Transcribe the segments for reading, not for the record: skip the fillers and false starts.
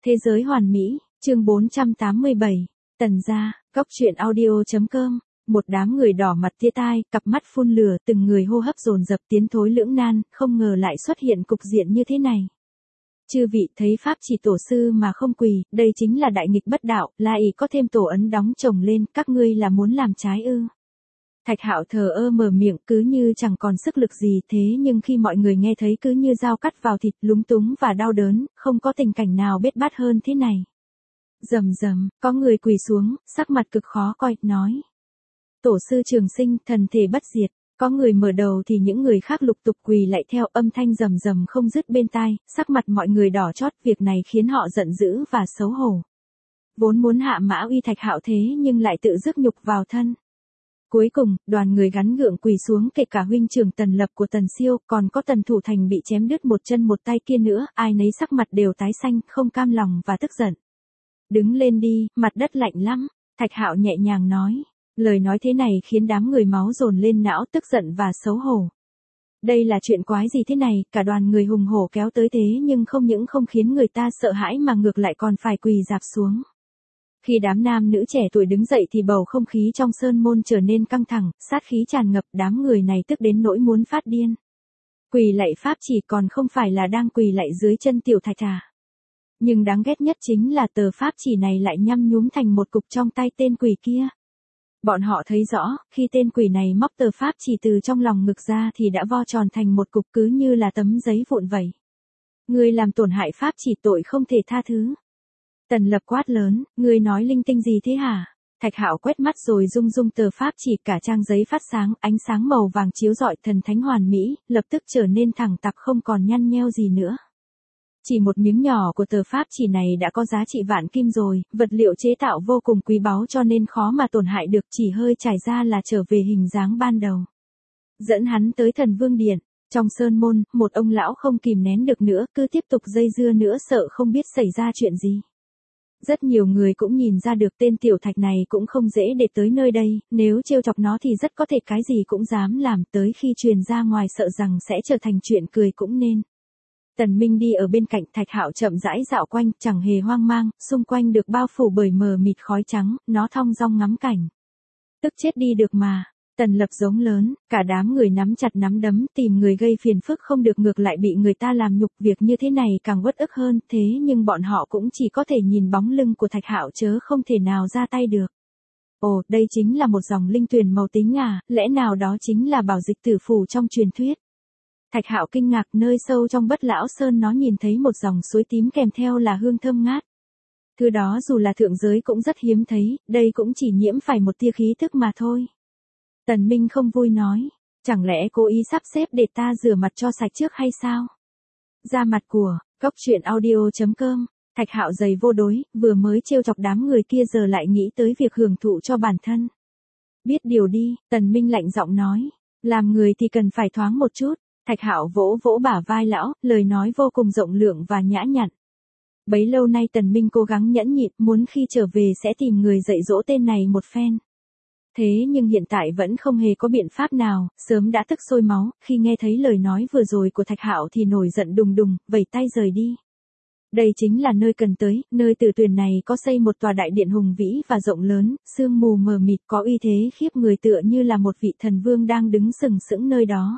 Thế giới hoàn mỹ, chương 487, Tần gia, góc truyện audio.com. Một đám người đỏ mặt tia tai, cặp mắt phun lửa, từng người hô hấp dồn dập tiến thối lưỡng nan, không ngờ lại xuất hiện cục diện như thế này. Chư vị thấy pháp chỉ tổ sư mà không quỳ, đây chính là đại nghịch bất đạo, lại có thêm tổ ấn đóng chồng lên, các ngươi là muốn làm trái ư? Thạch Hạo thờ ơ mở miệng, cứ như chẳng còn sức lực gì, thế nhưng khi mọi người nghe thấy cứ như dao cắt vào thịt, lúng túng và đau đớn, không có tình cảnh nào bết bát hơn thế này. Rầm rầm, có người quỳ xuống, sắc mặt cực khó coi, nói: Tổ sư trường sinh, thần thể bất diệt. Có người mở đầu thì những người khác lục tục quỳ lại theo, âm thanh rầm rầm không dứt bên tai, sắc mặt mọi người đỏ chót, việc này khiến họ giận dữ và xấu hổ. Vốn muốn hạ mã uy Thạch Hạo thế nhưng lại tự rước nhục vào thân. Cuối cùng, đoàn người gắn gượng quỳ xuống, kể cả huynh trưởng Tần Lập của Tần Siêu, còn có Tần Thủ Thành bị chém đứt một chân một tay kia nữa, ai nấy sắc mặt đều tái xanh, không cam lòng và tức giận. Đứng lên đi, mặt đất lạnh lắm, Thạch Hạo nhẹ nhàng nói. Lời nói thế này khiến đám người máu dồn lên não, tức giận và xấu hổ. Đây là chuyện quái gì thế này, cả đoàn người hùng hổ kéo tới thế nhưng không những không khiến người ta sợ hãi mà ngược lại còn phải quỳ rạp xuống. Khi đám nam nữ trẻ tuổi đứng dậy thì bầu không khí trong sơn môn trở nên căng thẳng, sát khí tràn ngập, đám người này tức đến nỗi muốn phát điên. Quỳ lạy pháp chỉ còn không phải là đang quỳ lạy dưới chân tiểu Thạch à. Nhưng đáng ghét nhất chính là tờ pháp chỉ này lại nhăm nhúm thành một cục trong tay tên quỷ kia. Bọn họ thấy rõ, khi tên quỷ này móc tờ pháp chỉ từ trong lòng ngực ra thì đã vo tròn thành một cục cứ như là tấm giấy vụn vậy. Ngươi làm tổn hại pháp chỉ, tội không thể tha thứ. Tần Lập quát lớn, ngươi nói linh tinh gì thế hả? Thạch Hạo quét mắt rồi rung rung tờ pháp chỉ, cả trang giấy phát sáng, ánh sáng màu vàng chiếu rọi, thần thánh hoàn mỹ, lập tức trở nên thẳng tắp không còn nhăn nheo gì nữa. Chỉ một miếng nhỏ của tờ pháp chỉ này đã có giá trị vạn kim rồi, vật liệu chế tạo vô cùng quý báu cho nên khó mà tổn hại được, chỉ hơi trải ra là trở về hình dáng ban đầu. Dẫn hắn tới Thần Vương Điện, trong sơn môn, một ông lão không kìm nén được nữa, cứ tiếp tục dây dưa nữa, sợ không biết xảy ra chuyện gì. Rất nhiều người cũng nhìn ra được tên tiểu Thạch này cũng không dễ để tới nơi đây, nếu trêu chọc nó thì rất có thể cái gì cũng dám làm, tới khi truyền ra ngoài sợ rằng sẽ trở thành chuyện cười cũng nên. Tần Minh đi ở bên cạnh, Thạch Hạo chậm rãi dạo quanh, chẳng hề hoang mang, xung quanh được bao phủ bởi mờ mịt khói trắng, nó thong dong ngắm cảnh. Tức chết đi được mà. Tần Lập giống lớn, cả đám người nắm chặt nắm đấm, tìm người gây phiền phức không được, ngược lại bị người ta làm nhục, việc như thế này càng uất ức hơn, thế nhưng bọn họ cũng chỉ có thể nhìn bóng lưng của Thạch Hạo chớ không thể nào ra tay được. Ồ, đây chính là một dòng linh tuyền màu tím à, lẽ nào đó chính là bảo dịch tử phù trong truyền thuyết. Thạch Hạo kinh ngạc, nơi sâu trong Bất Lão Sơn nó nhìn thấy một dòng suối tím kèm theo là hương thơm ngát. Thứ đó dù là thượng giới cũng rất hiếm thấy, đây cũng chỉ nhiễm phải một tia khí thức mà thôi. Tần Minh không vui nói, chẳng lẽ cố ý sắp xếp để ta rửa mặt cho sạch trước hay sao? Ra mặt của, góc truyện audio.com, Thạch Hạo giày vô đối, vừa mới trêu chọc đám người kia giờ lại nghĩ tới việc hưởng thụ cho bản thân. Biết điều đi, Tần Minh lạnh giọng nói, làm người thì cần phải thoáng một chút. Thạch Hạo vỗ vỗ bả vai lão, lời nói vô cùng rộng lượng và nhã nhặn. Bấy lâu nay Tần Minh cố gắng nhẫn nhịn, muốn khi trở về sẽ tìm người dạy dỗ tên này một phen. Thế nhưng hiện tại vẫn không hề có biện pháp nào, sớm đã tức sôi máu, khi nghe thấy lời nói vừa rồi của Thạch Hạo thì nổi giận đùng đùng, vẩy tay rời đi. Đây chính là nơi cần tới, nơi Tử Tuyền này có xây một tòa đại điện hùng vĩ và rộng lớn, sương mù mờ mịt có uy thế khiếp người, tựa như là một vị thần vương đang đứng sừng sững nơi đó.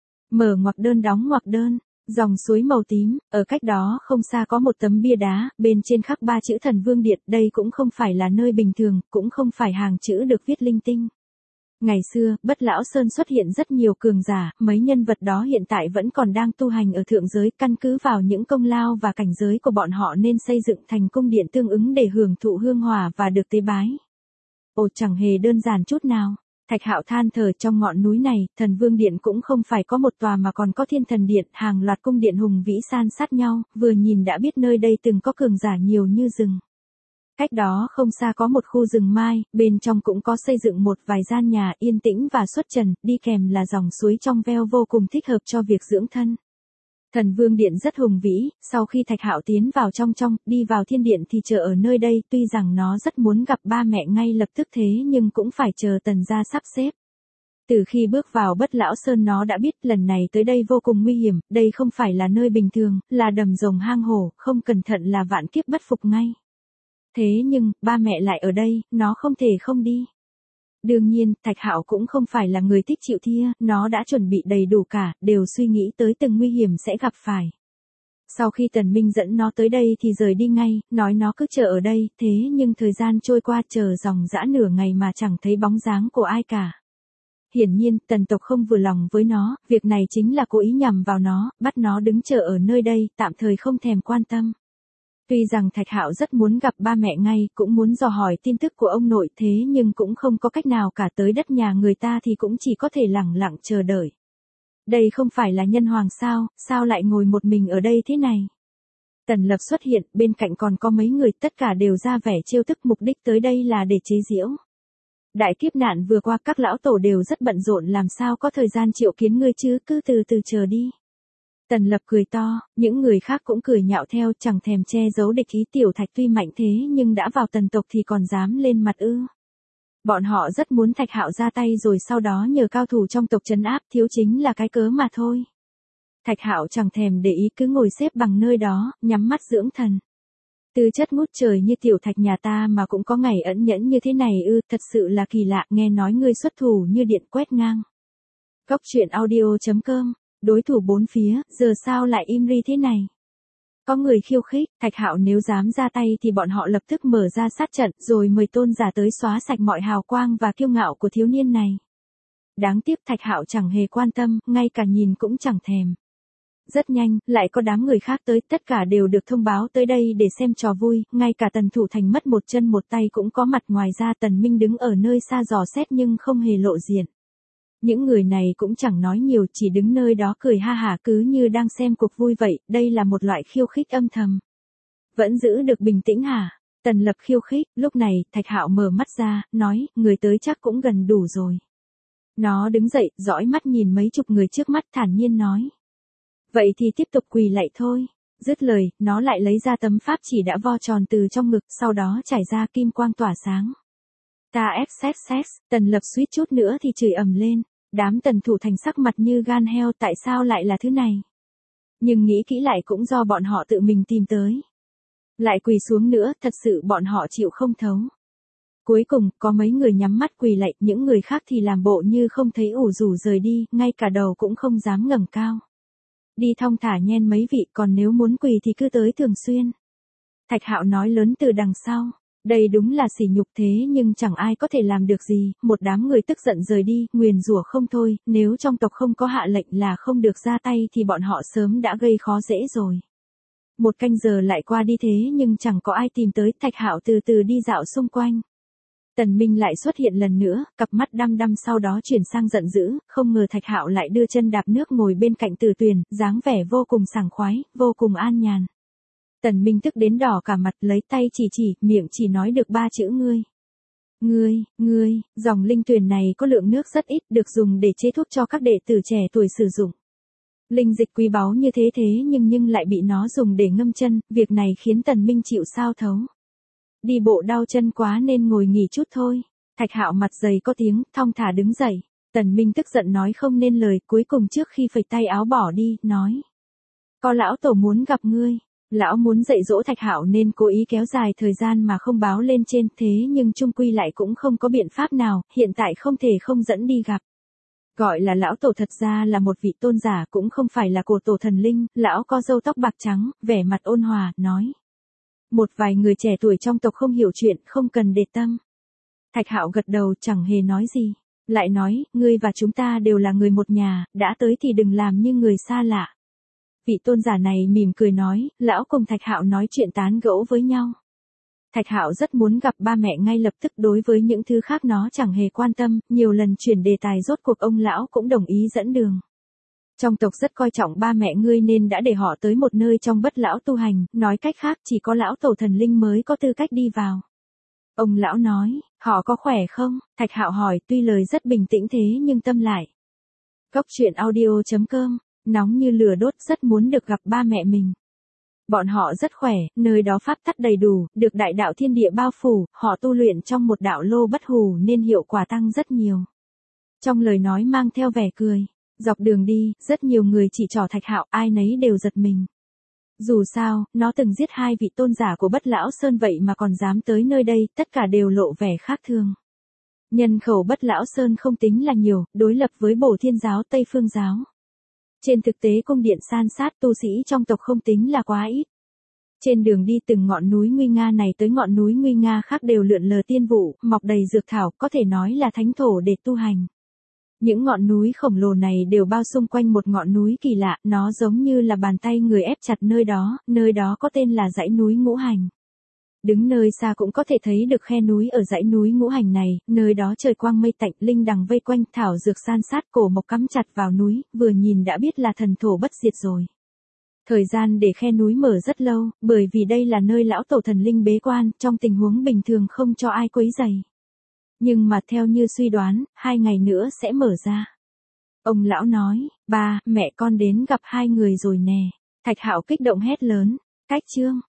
Mở ngoặc đơn đóng ngoặc đơn, dòng suối màu tím, ở cách đó không xa có một tấm bia đá, bên trên khắc 3 chữ Thần Vương Điện, đây cũng không phải là nơi bình thường, cũng không phải hàng chữ được viết linh tinh. Ngày xưa, Bất Lão Sơn xuất hiện rất nhiều cường giả, mấy nhân vật đó hiện tại vẫn còn đang tu hành ở thượng giới, căn cứ vào những công lao và cảnh giới của bọn họ nên xây dựng thành cung điện tương ứng để hưởng thụ hương hỏa và được tế bái. Ồ, chẳng hề đơn giản chút nào. Thạch Hạo than thở, trong ngọn núi này, Thần Vương Điện cũng không phải có một tòa mà còn có Thiên Thần Điện, hàng loạt cung điện hùng vĩ san sát nhau, vừa nhìn đã biết nơi đây từng có cường giả nhiều như rừng. Cách đó không xa có một khu rừng mai, bên trong cũng có xây dựng một vài gian nhà yên tĩnh và xuất trần, đi kèm là dòng suối trong veo vô cùng thích hợp cho việc dưỡng thân. Thần Vương Điện rất hùng vĩ, sau khi Thạch Hạo tiến vào trong, đi vào thiên điện thì chờ ở nơi đây, tuy rằng nó rất muốn gặp ba mẹ ngay lập tức thế nhưng cũng phải chờ Tần gia sắp xếp. Từ khi bước vào Bất Lão Sơn nó đã biết lần này tới đây vô cùng nguy hiểm, đây không phải là nơi bình thường, là đầm rồng hang hổ, không cẩn thận là vạn kiếp bất phục ngay. Thế nhưng, ba mẹ lại ở đây, nó không thể không đi. Đương nhiên, Thạch Hạo cũng không phải là người thích chịu thua, nó đã chuẩn bị đầy đủ cả, đều suy nghĩ tới từng nguy hiểm sẽ gặp phải. Sau khi Tần Minh dẫn nó tới đây thì rời đi ngay, nói nó cứ chờ ở đây, thế nhưng thời gian trôi qua chờ dòng dã nửa ngày mà chẳng thấy bóng dáng của ai cả. Hiển nhiên, Tần tộc không vừa lòng với nó, việc này chính là cố ý nhằm vào nó, bắt nó đứng chờ ở nơi đây, tạm thời không thèm quan tâm. Tuy rằng Thạch Hạo rất muốn gặp ba mẹ ngay, cũng muốn dò hỏi tin tức của ông nội thế nhưng cũng không có cách nào cả, tới đất nhà người ta thì cũng chỉ có thể lẳng lặng chờ đợi. Đây không phải là nhân hoàng sao lại ngồi một mình ở đây thế này? Tần Lập xuất hiện, bên cạnh còn có mấy người, tất cả đều ra vẻ trêu tức, mục đích tới đây là để chế giễu. Đại kiếp nạn vừa qua các lão tổ đều rất bận rộn, làm sao có thời gian triệu kiến ngươi chứ, cứ từ từ chờ đi. Tần Lập cười to, những người khác cũng cười nhạo theo, chẳng thèm che giấu địch ý. Tiểu Thạch tuy mạnh thế nhưng đã vào tần tộc thì còn dám lên mặt ư? Bọn họ rất muốn Thạch Hạo ra tay rồi sau đó nhờ cao thủ trong tộc trấn áp, thiếu chính là cái cớ mà thôi. Thạch Hạo chẳng thèm để ý, cứ ngồi xếp bằng nơi đó, nhắm mắt dưỡng thần. Tư chất ngút trời như Tiểu Thạch nhà ta mà cũng có ngày ẩn nhẫn như thế này ư, thật sự là kỳ lạ, nghe nói ngươi xuất thủ như điện quét ngang. Cốc truyện audio.com, đối thủ bốn phía, giờ sao lại im ri thế này? Có người khiêu khích, Thạch Hạo nếu dám ra tay thì bọn họ lập tức mở ra sát trận, rồi mời tôn giả tới xóa sạch mọi hào quang và kiêu ngạo của thiếu niên này. Đáng tiếc Thạch Hạo chẳng hề quan tâm, ngay cả nhìn cũng chẳng thèm. Rất nhanh, lại có đám người khác tới, tất cả đều được thông báo tới đây để xem trò vui, ngay cả Tần Thủ Thành mất một chân một tay cũng có mặt, ngoài ra Tần Minh đứng ở nơi xa dò xét nhưng không hề lộ diện. Những người này cũng chẳng nói nhiều, chỉ đứng nơi đó cười ha hả cứ như đang xem cuộc vui vậy, đây là một loại khiêu khích âm thầm. Vẫn giữ được bình tĩnh hả? Tần Lập khiêu khích, lúc này, Thạch Hạo mở mắt ra, nói, người tới chắc cũng gần đủ rồi. Nó đứng dậy, dõi mắt nhìn mấy chục người trước mắt, thản nhiên nói. Vậy thì tiếp tục quỳ lạy thôi. Dứt lời, nó lại lấy ra tấm pháp chỉ đã vo tròn từ trong ngực, sau đó trải ra kim quang tỏa sáng. Ta xxx, Tần Lập suýt chút nữa thì chửi ầm lên. Đám Tần Thủ Thành sắc mặt như gan heo, tại sao lại là thứ này? Nhưng nghĩ kỹ lại cũng do bọn họ tự mình tìm tới. Lại quỳ xuống nữa, thật sự bọn họ chịu không thấu. Cuối cùng, có mấy người nhắm mắt quỳ lạy, những người khác thì làm bộ như không thấy, ủ rủ rời đi, ngay cả đầu cũng không dám ngẩng cao. Đi thong thả nhen mấy vị, còn nếu muốn quỳ thì cứ tới thường xuyên. Thạch Hạo nói lớn từ đằng sau. Đây đúng là sỉ nhục, thế nhưng chẳng ai có thể làm được gì, một đám người tức giận rời đi, nguyền rủa không thôi, nếu trong tộc không có hạ lệnh là không được ra tay thì bọn họ sớm đã gây khó dễ rồi. Một canh giờ lại qua đi thế nhưng chẳng có ai tìm tới, Thạch Hạo từ từ đi dạo xung quanh. Tần Minh lại xuất hiện lần nữa, cặp mắt đăm đăm, sau đó chuyển sang giận dữ, không ngờ Thạch Hạo lại đưa chân đạp nước ngồi bên cạnh Từ Tuyền, dáng vẻ vô cùng sảng khoái, vô cùng an nhàn. Tần Minh tức đến đỏ cả mặt, lấy tay chỉ, miệng chỉ nói được ba chữ ngươi. Ngươi, dòng linh tuyền này có lượng nước rất ít, được dùng để chế thuốc cho các đệ tử trẻ tuổi sử dụng. Linh dịch quý báu như thế nhưng lại bị nó dùng để ngâm chân, việc này khiến Tần Minh chịu sao thấu. Đi bộ đau chân quá nên ngồi nghỉ chút thôi. Thạch Hạo mặt dày có tiếng, thong thả đứng dậy. Tần Minh tức giận nói không nên lời, cuối cùng trước khi phẩy tay áo bỏ đi, nói. Có lão tổ muốn gặp ngươi. Lão muốn dạy dỗ Thạch Hạo nên cố ý kéo dài thời gian mà không báo lên trên, thế nhưng chung quy lại cũng không có biện pháp nào, hiện tại không thể không dẫn đi gặp. Gọi là lão tổ thật ra là một vị tôn giả, cũng không phải là cổ tổ thần linh, lão có râu tóc bạc trắng, vẻ mặt ôn hòa, nói. Một vài người trẻ tuổi trong tộc không hiểu chuyện, không cần để tâm. Thạch Hạo gật đầu, chẳng hề nói gì. Lại nói, ngươi và chúng ta đều là người một nhà, đã tới thì đừng làm như người xa lạ. Vị tôn giả này mỉm cười nói, lão cùng Thạch Hạo nói chuyện tán gẫu với nhau. Thạch Hạo rất muốn gặp ba mẹ ngay lập tức, đối với những thứ khác nó chẳng hề quan tâm, nhiều lần chuyển đề tài, rốt cuộc ông lão cũng đồng ý dẫn đường. Trong tộc rất coi trọng ba mẹ ngươi nên đã để họ tới một nơi trong Bất Lão tu hành, nói cách khác chỉ có lão tổ thần linh mới có tư cách đi vào. Ông lão nói, họ có khỏe không? Thạch Hạo hỏi, tuy lời rất bình tĩnh thế nhưng tâm lại. Cốc truyện audio.com, nóng như lửa đốt, rất muốn được gặp ba mẹ mình. Bọn họ rất khỏe, nơi đó pháp tắc đầy đủ, được đại đạo thiên địa bao phủ, họ tu luyện trong một đạo lô bất hủ nên hiệu quả tăng rất nhiều. Trong lời nói mang theo vẻ cười. Dọc đường đi, rất nhiều người chỉ trỏ Thạch Hạo, ai nấy đều giật mình. Dù sao, nó từng giết 2 vị tôn giả của Bất Lão Sơn vậy mà còn dám tới nơi đây, tất cả đều lộ vẻ khác thường. Nhân khẩu Bất Lão Sơn không tính là nhiều, đối lập với Bổ Thiên giáo Tây Phương giáo. Trên thực tế cung điện san sát tu sĩ trong tộc không tính là quá ít. Trên đường đi từng ngọn núi nguy nga này tới ngọn núi nguy nga khác đều lượn lờ tiên vụ, mọc đầy dược thảo, có thể nói là thánh thổ để tu hành. Những ngọn núi khổng lồ này đều bao xung quanh một ngọn núi kỳ lạ, nó giống như là bàn tay người ép chặt nơi đó có tên là dãy núi Ngũ Hành. Đứng nơi xa cũng có thể thấy được khe núi ở dãy núi Ngũ Hành này, nơi đó trời quang mây tạnh, linh đằng vây quanh, thảo dược san sát, cổ mộc cắm chặt vào núi, vừa nhìn đã biết là thần thổ bất diệt rồi. Thời gian để khe núi mở rất lâu, bởi vì đây là nơi lão tổ thần linh bế quan, trong tình huống bình thường không cho ai quấy rầy. Nhưng mà theo như suy đoán, 2 ngày nữa sẽ mở ra. Ông lão nói, ba, mẹ con đến gặp 2 người rồi nè. Thạch Hạo kích động hét lớn, cách chương.